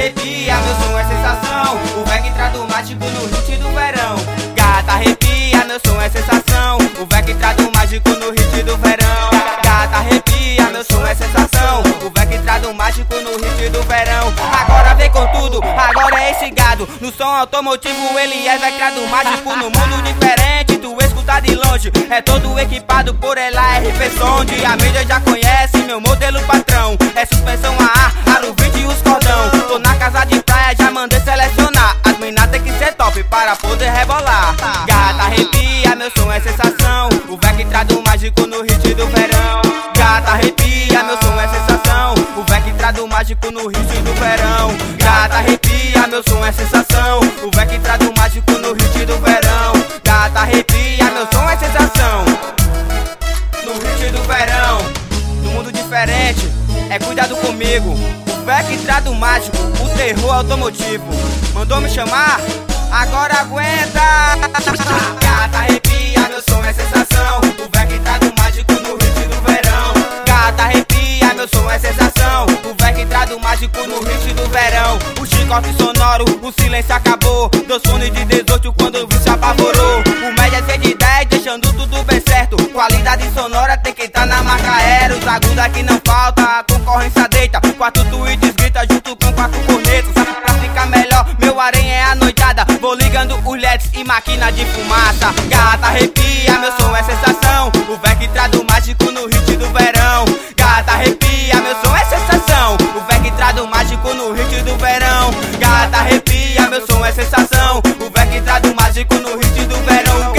arrepia, meu som é sensação. O Vec traz do mágico no hit do verão. Gata arrepia, meu som é sensação. O Vec traz do mágico no hit do verão. Gata arrepia, meu som é sensação. O Vec traz do mágico no hit do verão. Agora vem com tudo, agora é esse gado. No som automotivo ele é Vec traz do mágico. No mundo diferente, tu escuta de longe. É todo equipado por ela, RP Sound. A mídia já conhece meu modelo patrão. É suspensão a ar, aro 20 e os cordão. Tô na casa de praia, já mandei selecionar. As minas tem que ser top para poder rebolar. Gata arrepia, meu som é sensação. O Vec traz do mágico no hit do verão. Gata arrepia, meu som é sensação. O Vec traz do mágico no hit do verão. Gata arrepia, meu som é sensação. O Vec traz do mágico no hit do verão. Gata arrepia, meu som é sensação. No hit do verão. No mundo diferente, é cuidado comigo. O Vec traz do mágico, o terror automotivo. Mandou me chamar? Agora aguenta! Gata arrepia, meu som é sensação. O Vec traz do mágico no hit do verão. Gata arrepia, meu som é sensação. O Vec traz do mágico no hit do verão. O chicote sonoro, o silêncio acabou. Deu sono de 18 quando o vício apavorou. O média é 6 de 10, deixando tudo bem certo. Qualidade sonora tem que estar na marca Aero. Os agudos aqui não falta, a concorrência deita. 4 tweets grita junto com 4 cornetos. Pra ficar melhor, meu aranha é a noitada. Vou ligando os LEDs e máquina de fumaça. Gata arrepia, meu som é sensação. O Vec traz do mágico no hit do verão. Gata arrepia, meu som é sensação. O Vec traz do mágico no hit do verão. Gata arrepia, meu som é sensação. O Vec traz do mágico no hit do verão.